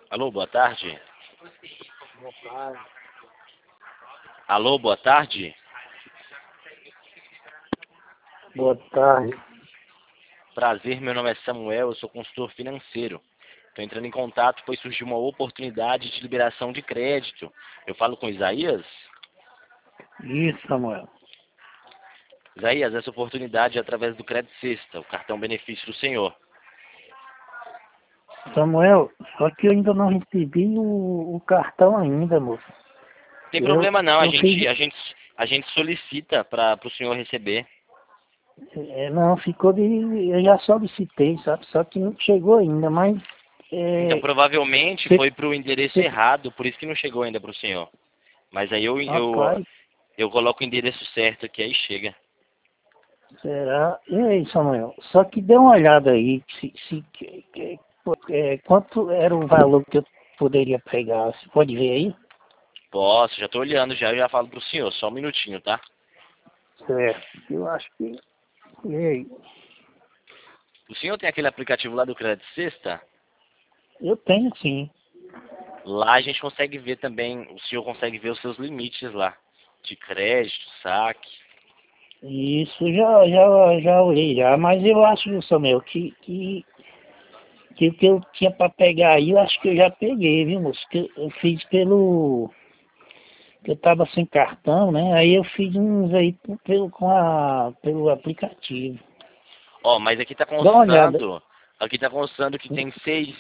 Alô, boa tarde. Boa tarde. Alô, boa tarde. Boa tarde. Prazer, meu nome é Samuel, eu sou consultor financeiro. Estou entrando em contato, pois surgiu uma oportunidade de liberação de crédito. Eu falo com Isaías? Isso, Samuel. Isaías, essa oportunidade é através do Crédito Sexta, o cartão benefício do senhor. Samuel, só que eu ainda não recebi o cartão ainda, moço. Não tem Eu, problema não, a eu gente, fiz, a gente, a gente solicita para o senhor receber. não, ficou de, eu já solicitei, sabe? Só que não chegou ainda, mas, Então, provavelmente cê, foi para o endereço cê, errado, por isso que não chegou ainda para o senhor. Mas aí rapaz, eu coloco o endereço certo aqui, aí chega. será? E aí, Samuel? Só que dê uma olhada aí, quanto era o valor que eu poderia pegar, você pode ver aí? Posso, já estou olhando já, eu já falo para o senhor, só um minutinho, tá? Certo, eu acho que, e aí? O senhor tem aquele aplicativo lá do Crédito Sexta? Eu tenho sim. Lá a gente consegue ver também, o senhor consegue ver os seus limites lá, de crédito, saque. Isso já olhei já, mas eu acho, Samuel, que o que eu tinha para pegar aí, eu acho que eu já peguei, viu, moço? Que eu fiz que eu tava sem cartão, né? Aí eu fiz uns aí pelo aplicativo. Ó, mas Dá uma olhada. aqui tá constando que tem